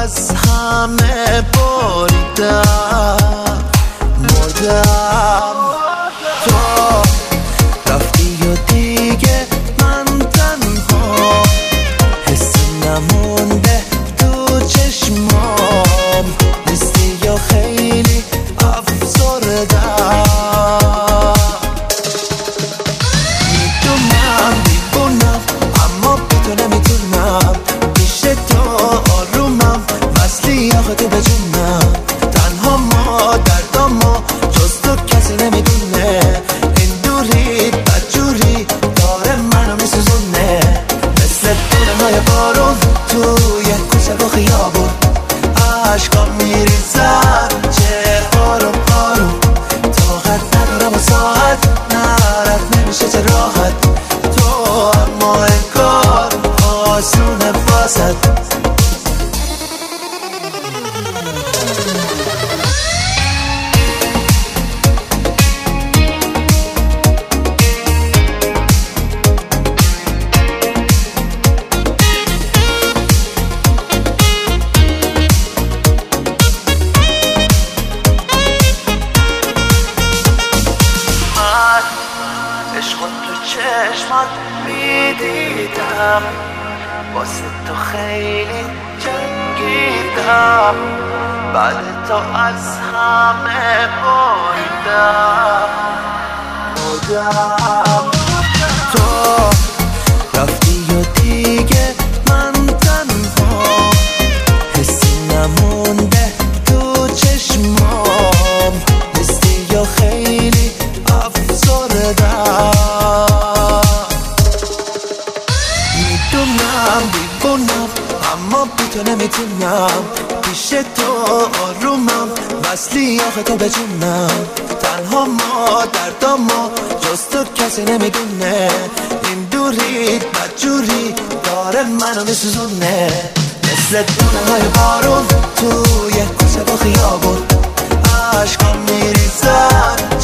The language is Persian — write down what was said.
از همه بریدم، مردم. تو رفتی و دیگه من تنها، حسی نمونده تو چشمام، نیستی یا خیلی افسردم. میدونم دیوونم اما بی تو نمیتونم، پیش تو آرومم وصلی آخه تو به جونم. تنها ما دردامو جز تو کسی نمیدونه، این دوری بدجوری داره منو میسوزونه، مثل دورنای بارون توی کوچه و خیابون. عشقام میریزن چه آروم آروم، طاقت ندارم و ساعت نرد نمیشه چه راحت. تو اما انگار آسونه واسد. عشق تو چشمات میدیدم، واسه تو خیلی جنگیدم، بعد تو از همه بریدم. تو رفتی و دیگه من تنها، حسی نمونده تو چشمام، نیستی یا خیلی افسردم. میدونم دیوونم اما بی تو نمیتونم، پیش تو آرومم وصلی آخه تو به جونم. تنها ما دردامو جز تو کسی نمیدونه، این دوری بدجوری داره منو میسوزونه، مثل دونه‌های بارون توی کوچه و خیابون. عشقام میریزن